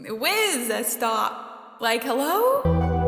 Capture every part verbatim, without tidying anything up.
Wiz, stop. Like, hello?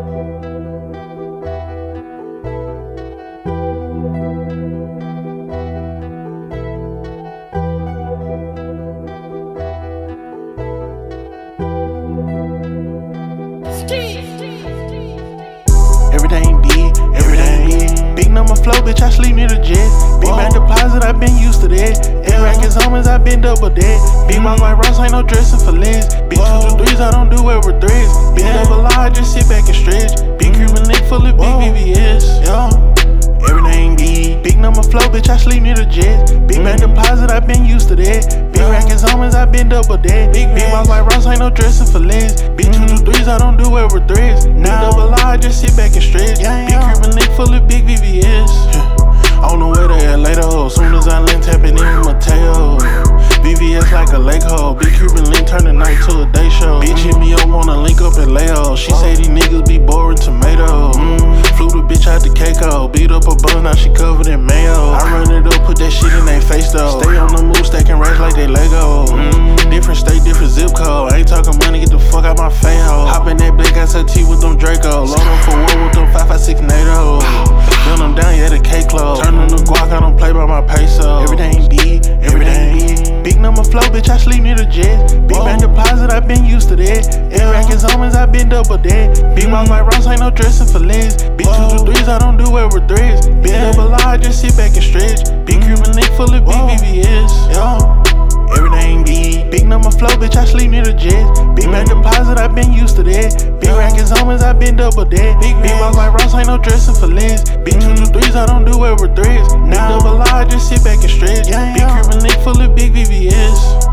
Everything big, everything big. Big number flow, bitch, I sleep near the jet. Big bank deposit, I been used to that. Eight rackets homies, I been double that. Big mouth like Ross, ain't no dressing for lens. Big two to threes, I don't do it with threads. Big double R, I just sit back and stretch. Big Cuban link full of big V V S. Yeah. Everything big. Big number flow, bitch, I sleep near the jet. Big bank deposit, I been used to that. Big rackets homies, I been double that. Big big mouth like Ross, ain't no dressing for lens. Big two to threes, I don't do it with threads. Big double R, I just sit back and stretch. Big Cuban link full of big V V S. On the way to L A though, soon as I link tapping in with Mateo. V V S like a lake hole, big Cuban link turn the night to a day show. Bitch hit me up, wanna link up at Leo. She say these niggas be boring tomato. Mm, flew the bitch out the Keiko, beat up a bun, now she covered in mayo. I run it up, put that shit in they face though. Stay on the move, stacking racks like they Lego. Mm, different state, different zip code. I ain't talking money, get the fuck out my face hoe. Hop in that black S L T with them Draco. Load up for war with them five five six NATO. Gun them down, yeah, the K close. Turn on the guac, I don't play by my peso. Everything big, everything big. Big number flow, bitch, I sleep near the jet. Big bank deposit, I been used to that. Eight rackets homies, I been double that. Big mouth like Ross, ain't no dressing for lens. Big two to threes, I don't do it with threads. Big double R, I just sit back and stretch. Big Cuban link full of big V V S. Yeah. Everything big. Big number flow, bitch, I sleep near the jet. Big bank deposit, I been used to that. Big rackets homies, I been double that. Big big mouth like Ross, ain't no dressing for lens. Big two to threes, I don't do it with threads. Big double R, I just sit back and stretch. Big Cuban link full of big V V S.